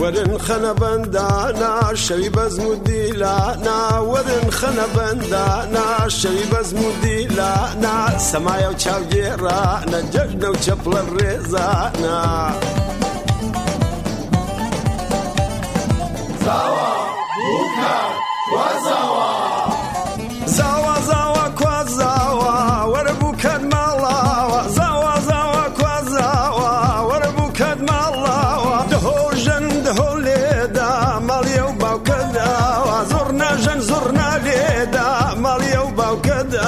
ورن خنا بندانا شوی بزمودی لانا ورن خنا بندانا شوی بزمودی لانا سمایا و چاو گیرانا ججنا و چپل ریزانا زاوا بوکا وزاوا زاوا زاوا kwa زاوا وربوكاد مالاوا زاوا زاوا kwa زاوا وربوكاد مالاوا دهول جن دهول ليدا ماليا وباوكدا زرنا جن زرنا ليدا ماليا وباوكدا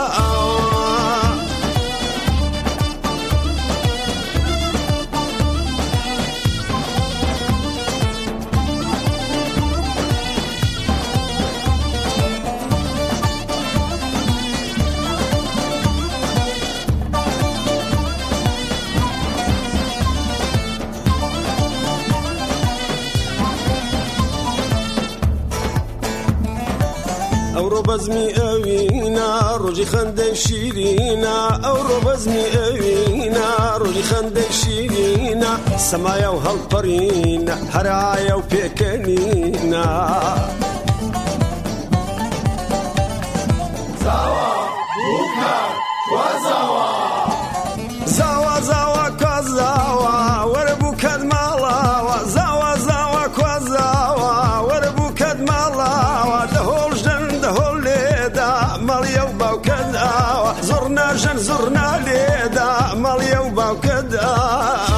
ئەوڕۆ بەزمی ئەوینا ڕۆژی خەندەی شیرینە ئەوڕۆ بەزمی ئەوینا ڕۆژی خەندەی شیرینە سەمایە و هەڵپەڕینە هەرایە و پێکەنینە زاوا بوکا وزاوا زاوا زاوا kwa زاوا وەرەبووکەت ماڵاوە زاوا زاوا kwa زاوا وەرەبووکەت ماڵاوە دەهۆڵ ژەن دەهۆڵ لێدا مەڵیە و باوکەداوە زۆرنا ژەن زۆرنا لێدا مەڵیە و باوکەداوە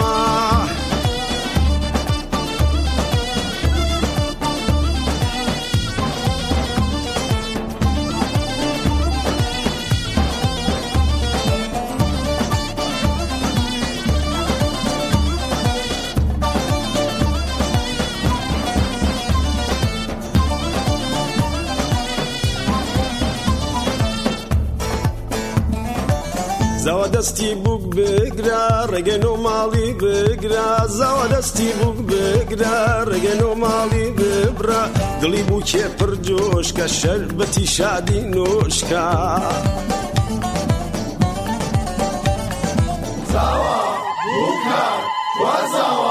زاوا دەستی بووک بگرە ڕێگەن و ماڵی بگرە زاوا دەستی بووک بگرە ڕێگەن و ماڵی ببرە دڵی بوو کێ پڕ جۆشکە شەربەتی شادی نۆشکە زاوا بوکا وزاوا